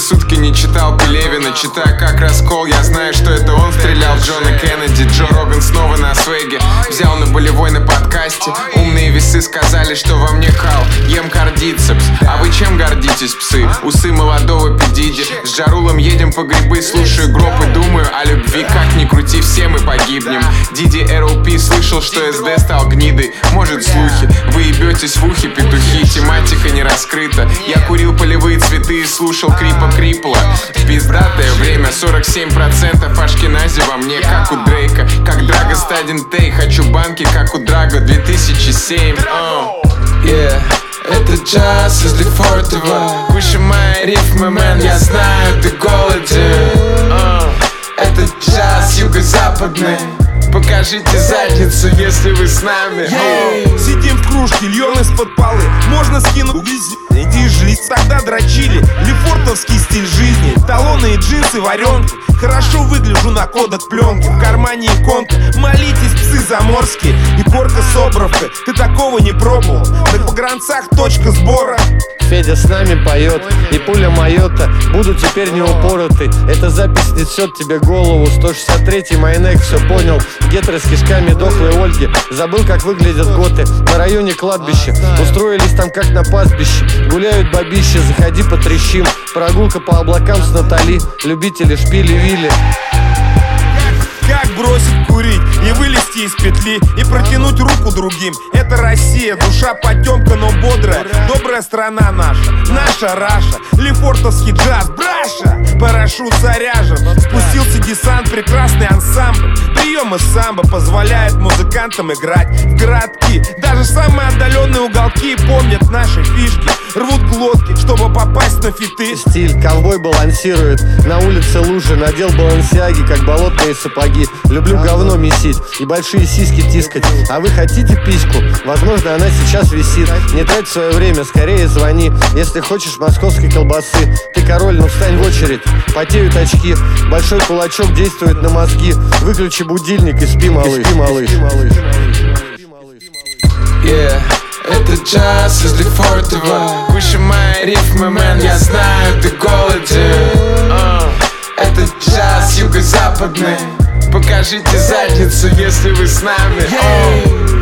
сутки не читал Пелевина. Читая как раскол, я знаю, что это он стрелял в Джона Кеннеди. Джо Роган снова на свеге, взял на болевой на подкасте. Умные весы сказали, что во мне кал. Ем кардицепс, а вы чем гордитесь, псы? Усы молодого педиди. С Джарулом едем по грибы, слушаю гроб и думаю о любви. Как ни крути, все мы погибнем. Диди РЛП слышал, что СД стал гнидой. Может слухи, вы ебетесь в ухе, петухи. Тематика не раскрыта. Я курил полевые цветы и слушал Крипа Крипла. Пиздатое время, 47% Ашкенази во мне, как у Дрейка. Как Драго Стадин Тей, хочу банки, как у Драго 2007. Это джаз из Лефортово. Кушай мои рифмы, мэн, я знаю, ты голоден. Это джаз юго-западный. Покажите задницу, если вы с нами. Сидим в кружке, льем из-под полы. Можно скинуть иди жить. Тогда дрочили, лефортовский стиль жизни. Талоны и джинсы, варенки. Хорошо выгляжу на кодек пленки. В кармане иконка, молитесь, псы заморские. И корка Собровка, ты такого не пробовал. На погранцах точка сбора. Федя с нами поет, и пуля Майота будут теперь не упороты. Эта запись несет тебе голову. 163-й Майнек, все понял. Гетеры с кишками дохлой Ольги. Забыл, как выглядят готы на районе кладбища. Устроились там как на пастбище. Гуляют бабища, заходи потрещим. Прогулка по облакам с Натали. Любители шпили-вили. Как бросить курить и вылезти из петли, и протянуть руку другим. Это Россия, душа потемка, но бодрая. Добрая страна наша, наша Раша. Лефортовский джаз, браша. Парашют заряжен, спустился десант, прекрасный ансамбль. Приемы самбо позволяют музыкантам играть в городки. Даже самые отдаленные уголки помнят наши фишки. Рвут глотки, чтобы попасть на фиты. Стиль ковбой балансирует, на улице лужи. Надел балансиаги, как болотные сапоги. Люблю говно месить и большие сиськи тискать. А вы хотите письку? Возможно, она сейчас висит. Не трать свое время, скорее звони. Если хочешь московской колбасы. Ты король, ну встань в очередь. Потеют очки, большой кулачок действует на мозги. Выключи будильник и спи, малыш. Это джаз из Лефортово. Кушай мои рифмы, мэн, я знаю, ты голоден. Это джаз юго-западный. Покажите задницу, если вы с нами.